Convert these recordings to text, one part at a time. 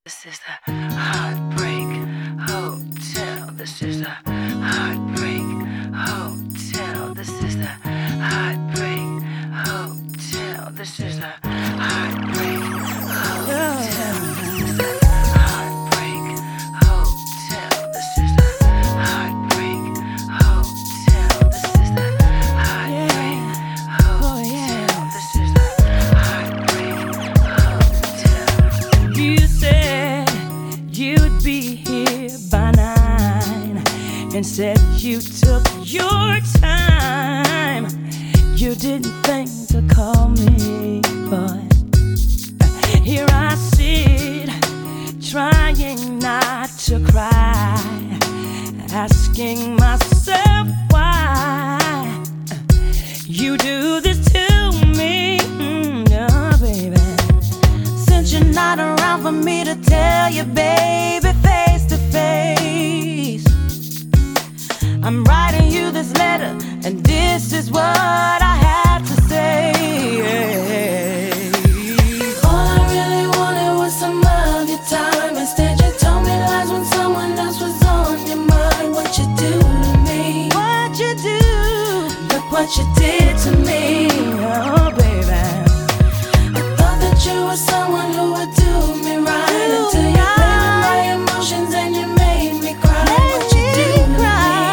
This is the Heartbreak Hotel. This is the Heartbreak Hotel. This is the Heartbreak Hotel. This is the Heartbreak Hotel. Heartbreak Hotel. This is the Heartbreak Hotel. This is the Heartbreak Hotel. This is the Heartbreak Hotel. You said you'd be here by 9 and said you took your time. You didn't think to call me, but here I sit, trying not to cry, asking myself why you do this to me, oh baby. Since you're not around for me to tell you, baby, face to face, I'm writing you this letter, and this is what I have to say. All I really wanted was some of your time. Instead, you told me lies when someone else was on your mind. What you do to me? What you do? Look what you did to me, oh baby. I thought that you were someone who would do me right until you played with my emotions and you made me cry. What you do to me?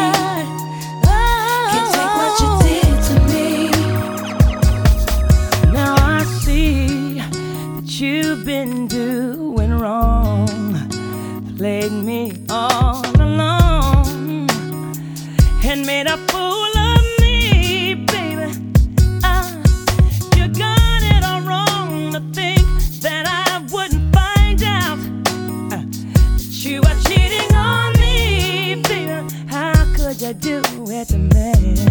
Can't take what you did to me. Now I see that you've been doing wrong, played me all along, and made a fool of me, baby. You got it all wrong to think that I wouldn't find out that you are cheating on me, baby. How could you do it to me?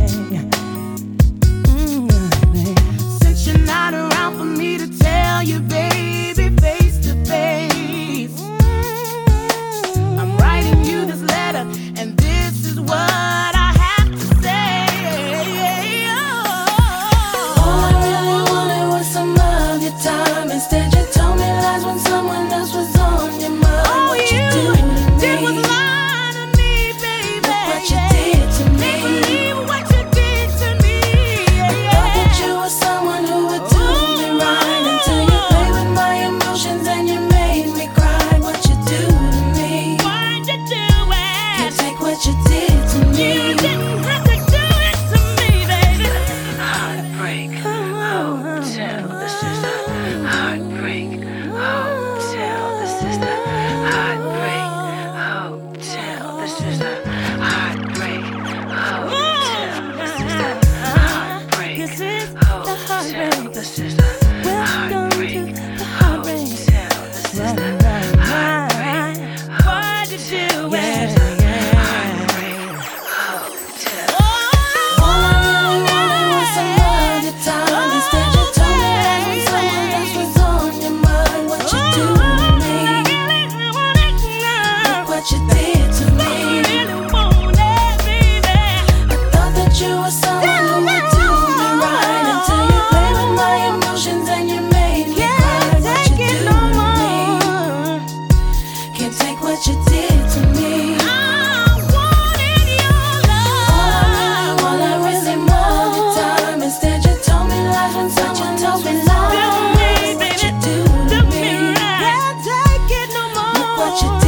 Since you're not around for me to tell you, baby, face to face, I'm writing you this letter, and this is what I have to say. All I really wanted was some of your time. Instead, you told me lies when someone else was on your mind. Oh, what you did was lie to me, baby. Look what you did to me. Believe what you did to me. I thought that you were someone who would do me right until you played with my emotions and you made me cry. What you do to me? Why'd you do it? Can't take what you did to me. You didn't have to do it to me, baby. Heartbreak Hotel. This is the Heartbreak Hotel. This is the Heartbreak Hotel. This is the Heartbreak Hotel. This is the Heartbreak This is the Hotel. Heartbreak. This is the Welcome to Heartbreak the Heartbreak. Hotel. This is the Heartbreak Why'd you do This is it? the Heartbreak Hotel. All I really wanted was some of your time. Instead, you told me that when someone else was on your mind. What you do to me? Look what you did to me. I thought that you were someone who would do me right until you played with my emotions and you made me cry. What you do to me? Can't take what you did to me. I wanted your love. All I really more the time. Instead, you told me lies when someone else was on. What you do to me? Can't take it no more. Look what you did.